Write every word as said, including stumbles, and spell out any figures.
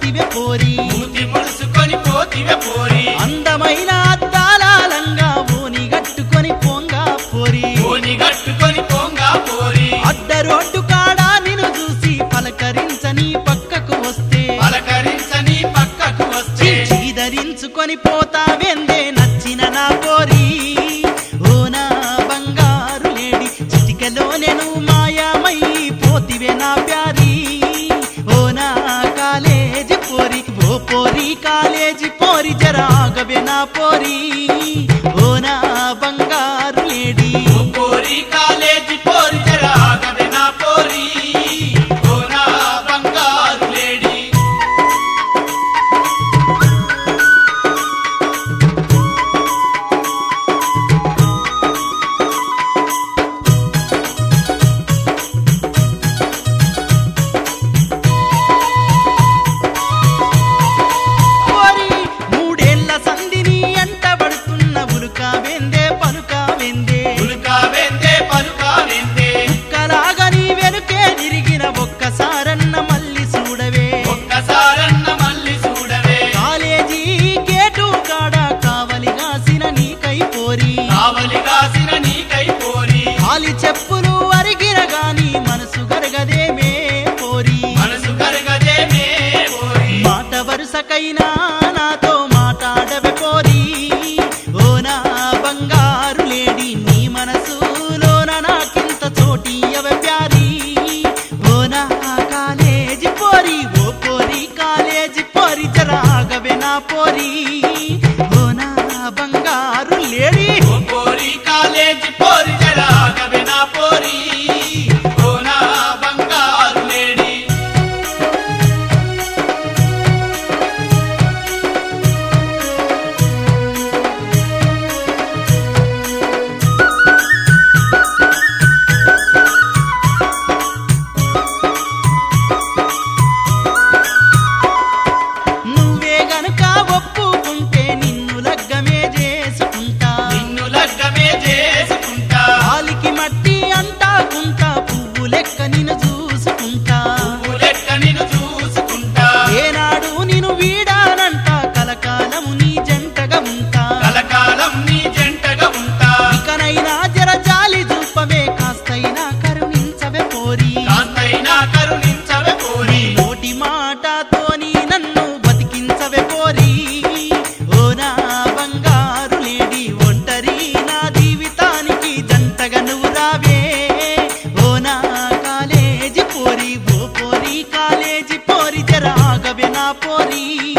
పోతివే పోరి మూతి ముడుసుకొని పోతివే పోరి అందమైన అద్దాల లంగా ఓని గట్టుకొని పోంగా పోరి ఓని గట్టుకొని పోంగా పోరి అడ్డ రోడ్డు కాడా నిన్ను చూసి పలకరించని పక్కకు వస్తే పలకరించని పక్కకు వస్తే చీదరించుకొని పోతావెందే నచ్చిన నా పోరి ఓ నా బంగారు లేడి చిటికెలో నేను మాయామై పోతివే నా ప్యారీ ఓ నా కాలేజీ పోరి ఓ పోరి కాలేజీ పోరి జరాగవే నా పోరి ఓ నా బంగారు లేడి ఓ పోరి కాలేజీ పోరి జరాగవే నా పోరి ఓ నా బంగారు లేడి పోరి మూడేళ్ల సంధిని ఎంటబడుతున్న ఉలుకా వెందే పలుకా వెందే ఉలుకా వెందే పలుకా వెందే కలాగా నీ వెనుకే తిరిగిన ఒక్కసారన్న మళ్ళీ చూడవే ఒక్కసారన్న మళ్ళీ చూడవే కాలేజీ గేటు కాడ కావలిగాసిన నీకై పోరి కావలి కాసిన నీకై పోరి కాలి చెప్పులు అరిగిన గాని మనసు గరగదేమే పోరి మనసు కరగదేమే పోరి మాట వరుసకైనా నాతో మాట్లాడవే పోరి ఓ నా బంగారు లేడి నీ మనసులోన నాకింత చోటియవే ప్యారీ ఓ నా కాలేజీ పోరి ఓ పోరి కాలేజీ పోరి జరాగవే నా పోరి ఓ నా బంగారు లేడి ఓ పోరి కాలేజీ పోరి జరాగవే నా పోరి ఓ నా బంగారు లేడి నువ్వే గనుక ఒప్పుకుంటే నిన్ను లగ్గమే చేసుకుంటా నిన్ను లగ్గమే చేసుకుంటా కాలికి మట్టి అంటాకుంటా పువ్వు లెక్క నిన్ను చూసుకుంటా పువ్వు లెక్క నిన్ను చూసుకుంటా ఏనాడు నిన్ను వీడానంట కలకాలము నీ జంటగా ఉంటా కలకాలం నీ జంటగా ఉంటా ఇకనైనా జర జాలి చూపవే కాస్తైనా కరుణించవే పోరి కాస్తైనా కరుణించవే పోరి నోటి మాటతోని నన్ను బతికించవే పోరి ఓ నా బంగారు లేడి ఒంటరి నా జీవితానికి జంటగా నువ్వు రావే ఓ నా కాలేజీ పోరి ఓ పోరి కాలేజీ పోరి జరాగవే నా పోరి